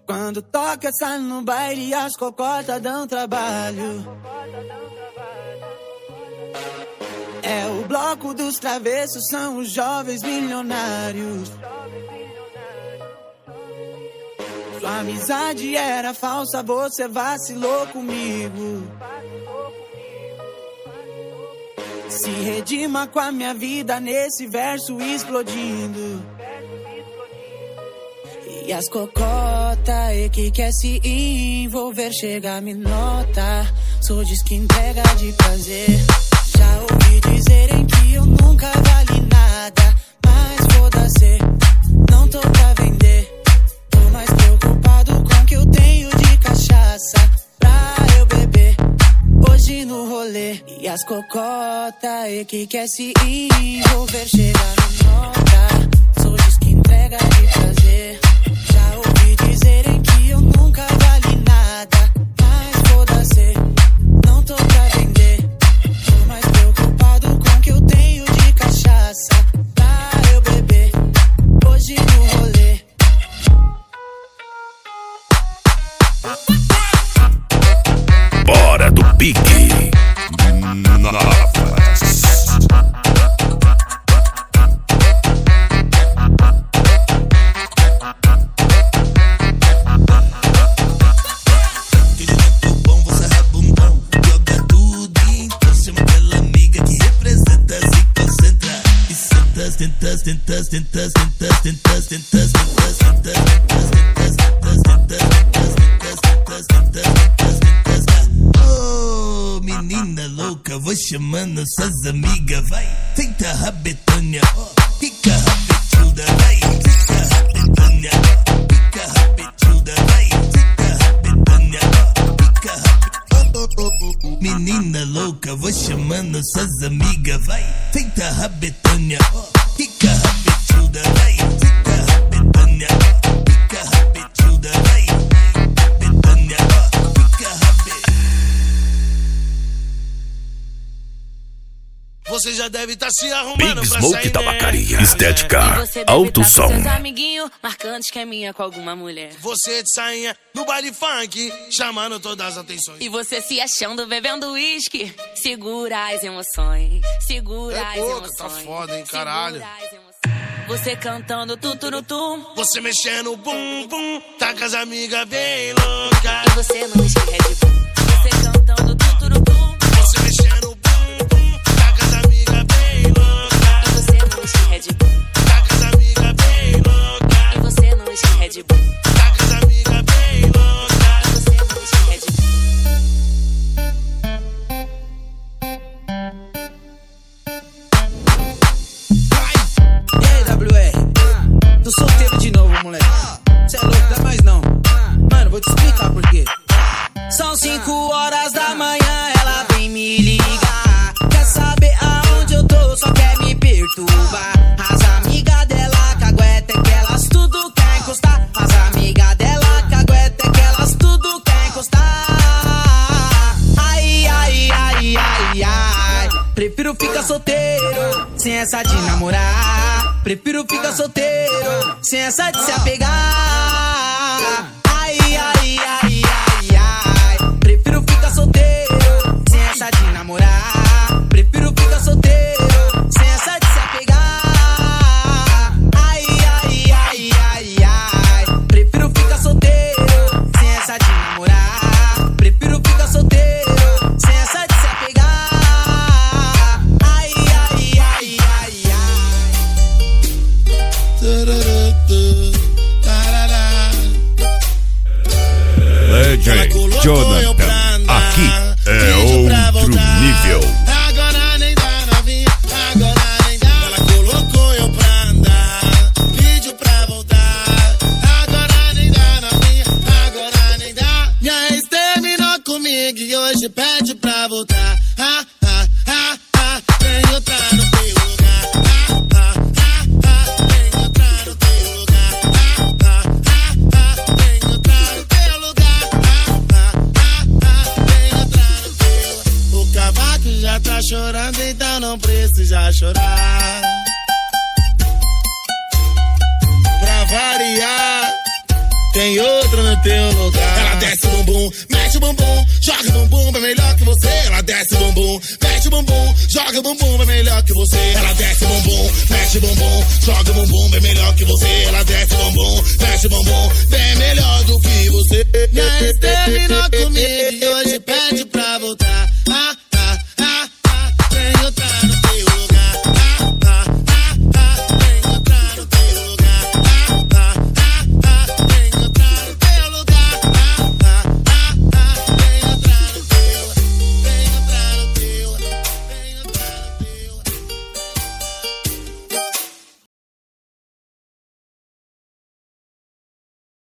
Quando toca, sai no baile, as cocotas dão trabalho. É o bloco dos travessos, são os jovens milionários. Sua amizade era falsa, você vacilou comigo. Se redima com a minha vida nesse verso explodindo. E as cocota e que quer se envolver, chega me nota. Sou diz que entrega de prazer. Já ouvi dizerem que eu nunca vali nada, mas foda-se, não tô pra vender. Tô mais preocupado com o que eu tenho de cachaça pra eu beber hoje no rolê. E as cocota e que quer se envolver, chega me nota. Sou diz que entrega de prazer. Já ouvi dizerem que eu nunca vali nada, mas foda-se, não tô pra vender. Tô mais preocupado com o que eu tenho de cachaça pra eu beber hoje no rolê. Bora do pique. Oh, menina louca, vou chamando suas amigas, vai. Senta rabetânia, fica rabetuda, vai. Fica rabetânia, fica rabetuda, vai. Fica rabetânia, fica rabetuda. Menina louca, vou chamando suas amigas, vai. Senta rabetânia, fica rabetuda, vai. Fica rabetânia, fica rabetuda, vai. Rabetânia, fica rabetuda. Você já deve estar se arrumando Big pra Smoke sair, Tabacaria, né? Estética, alto som. Seus amiguinhos marcando esqueminha com alguma mulher. Você de sainha no baile funk, chamando todas as atenções. E você se achando bebendo uísque. Segura as emoções. Segura as pouco, emoções. tá foda, hein, caralho. Segura as emoções. Você cantando tuturutum. Você mexendo bum bum, tá com as amigas bem louca. E você no uísque Red Bull. Você cantando tuturutum. Você mexendo bum bum, tá com as amigas bem louca. E você no uísque Red Bull. Tá com as amigas bem louca. E você no uísque Red Bull. Tá com as amigas bem louca. E você no uísque Red Bull. E aí, WR? Tô solteiro de novo, moleque. Cê é louco, dá mais não. Mano, vou te explicar por quê. São 5 horas da manhã, ela vem me ligar. Quer saber aonde eu tô, só quer me perturbar. As amigas dela cagueta é que elas tudo quer encostar. As amigas dela cagueta é que elas tudo quer encostar. Ai, ai, ai, ai, ai. Prefiro ficar solteiro, sem essa de namorar. Prefiro ficar solteiro, sem essa de se apegar. Ai, ai, ai, ai, ai. Prefiro ficar solteiro, sem essa de namorar. Prefiro ficar solteiro, sem essa de se apegar. Ai, ai, ai, ai, ai. Prefiro ficar solteiro, sem essa de namorar. Prefiro ficar solteiro, sem essa de se apegar. Ai, ai, ai, ai, Legend Jonathan, aqui é outro nível. Agora nem dá novinha, agora nem dá. Ela colocou eu pra andar, pediu pra voltar. Agora nem dá novinha, agora nem dá. Minha ex terminou comigo e hoje pede pra voltar. Tem outra no teu lugar. Tem outra no teu lugar. Tem outra no teu lugar. Tem outra no teu. O cavaco já tá chorando, então não precisa chorar. Pra variar, tem outra no teu lugar. Ela desce o bumbum, mexe o bumbum, joga o bumbum, é melhor que você. Ela desce o bumbum, mexe o bumbum, joga o bumbum, é melhor que você. Ela desce o bumbum, mexe o bumbum, joga o bumbum, é melhor que você. Ela desce o bumbum, mexe o bumbum, bem melhor do que você.